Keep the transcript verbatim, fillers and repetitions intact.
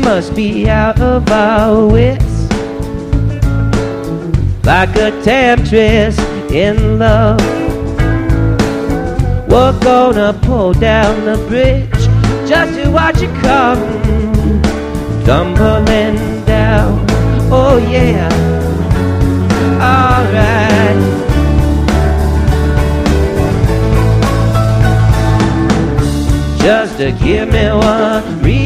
must be out of our wits, like a temptress in love. We're gonna pull down the bridge just to watch it come tumbling down. Oh yeah, alright. Just to give me one reason